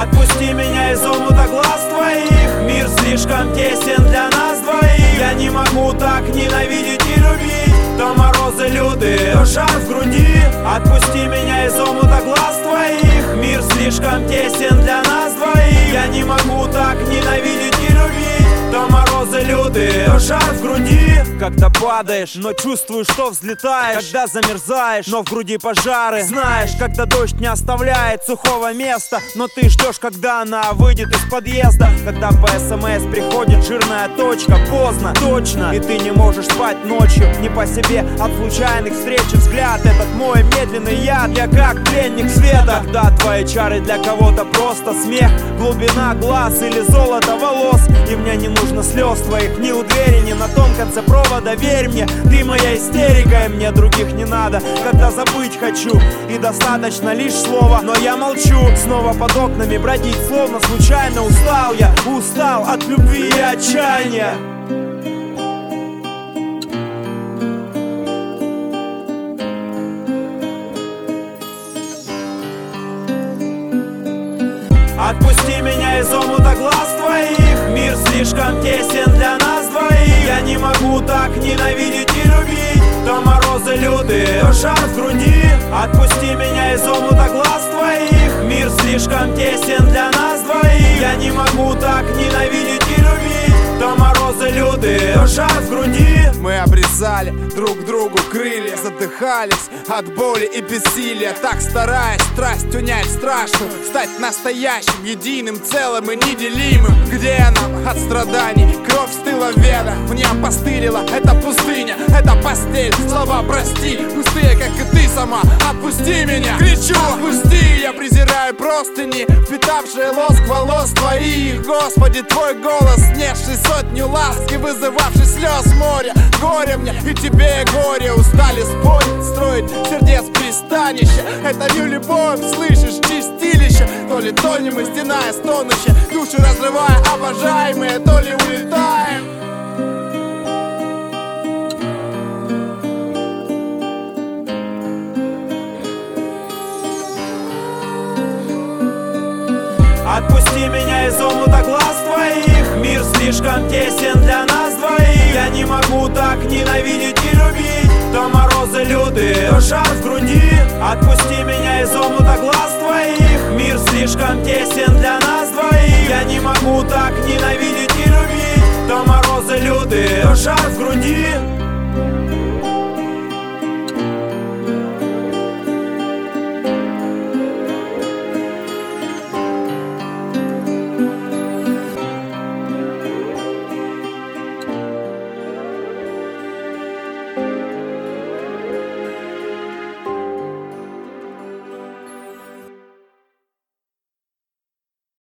Отпусти меня из омута глаз твоих. Мир слишком тесен для нас двоих. Я не могу так ненавидеть и любить. То морозы лютые, то жар в груди. Отпусти меня из омута глаз твоих. Мир слишком тесен для нас двоих. Я не могу так ненавидеть и любить. То морозы лютые, то жар в груди. Когда падаешь, но чувствуешь, что взлетаешь. Когда замерзаешь, но в груди пожары. Знаешь, когда дождь не оставляет сухого места, но ты ждешь, когда она выйдет из подъезда. Когда по СМС приходит жирная точка. Поздно, точно, и ты не можешь спать ночью. Не по себе от случайных встреч и взгляд. Этот мой медленный яд, я как пленник света. Когда твои чары для кого-то просто смех, глубина глаз или золото волос. И мне не нужно слез твоих ни у двери, ни на том конце провода. Верь мне, ты моя истерика, и мне других не надо. Когда забыть хочу, и достаточно лишь слова. Но я молчу, снова под окнами бродить, словно случайно устал я. Устал от любви и отчаяния. Отпусти меня из омута глаз твоих. Мир слишком тесен для нас двоих. Я не могу так ненавидеть и любить. То морозы лютые, то жар в груди. Отпусти меня из омута глаз твоих. Мир слишком тесен для нас двоих. Я не могу так ненавидеть и любить. То морозы лютые, то жар в груди. Мы обрезали друг другу крылья, задыхались от боли и бессилия. Так стараясь страсть унять страшную, стать настоящим, единым, целым и неделимым. Где нам от страданий? Кровь стыла в венах, мне опостылила эта пустыня, эта постель. Слова прости, пустые, как и ты сама. Отпусти меня, кричу, отпусти. Я презираю простыни, впитавшие лоск волос твоих. Господи, твой голос, снесший сотню ласк и вызывавший слез моря. Горе мне и тебе горе. Устали спорить, строить сердец пристанище. Это не любовь, слышишь, чистилище. То ли тонем мы, стеная стонуще, души разрывая, обожаемые, то ли улетаем. Отпусти меня из омута глаз твоих. Мир слишком тесен для нас двоих. Я не могу так ненавидеть и любить. То морозы лютые, то жар в груди.